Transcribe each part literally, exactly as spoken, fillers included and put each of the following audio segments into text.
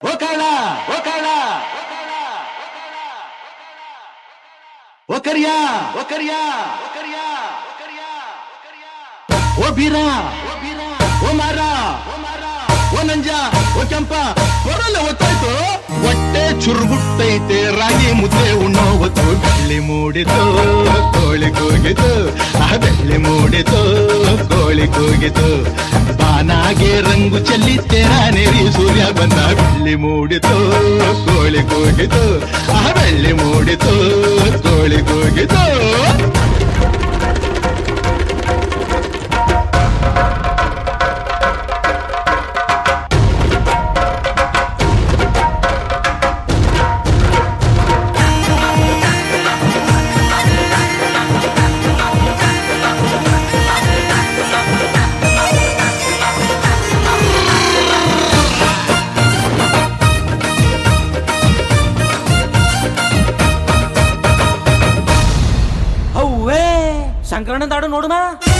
ಓ ಕಾಳ ಓ ಕಾಳ ಓ ಕರಿಯ ಓ ಕರಿಯ ಓ ಕರಿಯ ಓ ಬೀರ ಓ ಮಾರ ಓ ನಂಜ ಓ ಕೆಂಪ ಬರಲ್ಲ ಒತ್ತಾಯ್ತು. ಹೊಟ್ಟೆ ಚುರುಗುಟ್ಟೈತೆ ರಾಗಿ ಮುದ್ದೆ ಉಣ್ಣೋ ಹೊತ್ತು ಬೆಳ್ಳಿ ಮೂಡಿತು ಕೋಳಿ ಕೂಗಿತು ಆ ಬೆಳ್ಳಿ ಮೂಡಿತು ಕೋಳಿ ಕೂಗಿತು. ಬಾನಾಗೆ ರಂಗು ಚೆಲ್ಲಿ ತೆರಾನೇರಿ ಸೂರ್ಯ ಬಂದ ಬೆಳ್ಳಿ ಮೂಡಿತು ಕೋಳಿ ಕೂಗಿತು ಆ ಬೆಳ್ಳಿ ಮೂಡಿತು ಕೋಳಿ ಕೂಗಿತು. ಸಂಕ್ರಮಣ ದಾಡು ನೋಡುಮ.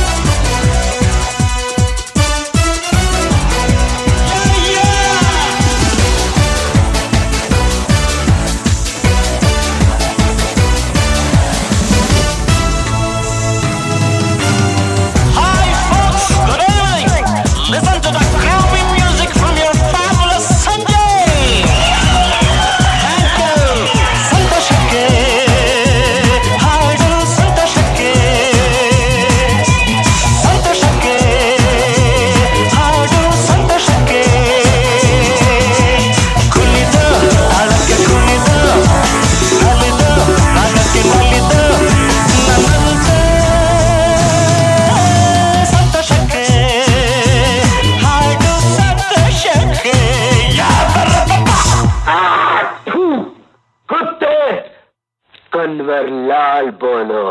कन्वरलाल बोलो.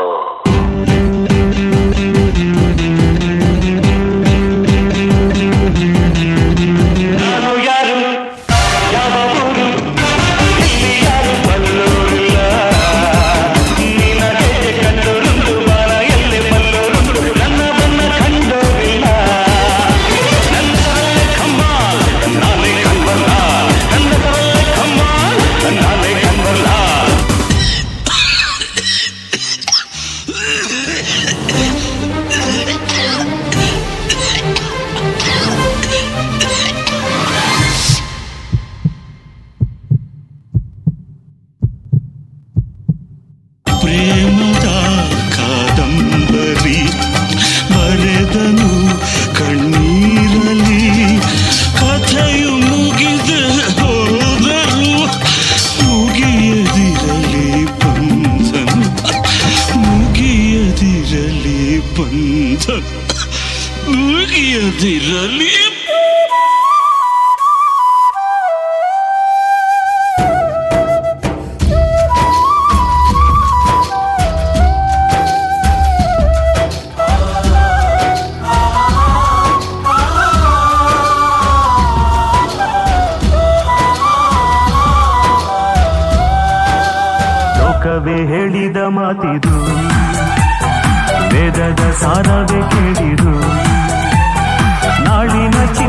ಪ್ರೇಮದ ಕಾದಂಬರಿ ಬರೆದನು ಕಣ್ಣೀರಲಿ ಕಥೆಯು ಮುಗಿದ ಹೋದರು ಮುಗಿಯದಿರಲಿ ಬಂಧನು ಮುಗಿಯದಿರಲಿ ಬಂಧನು ಮುಗಿಯದಿರಲಿ. ಲೋಕವೇ ಹೇಳಿದ ಮಾತಿದು ವೇದದ ಸಾರವೇ ಕೇಳಿದು ನಾಳಿನ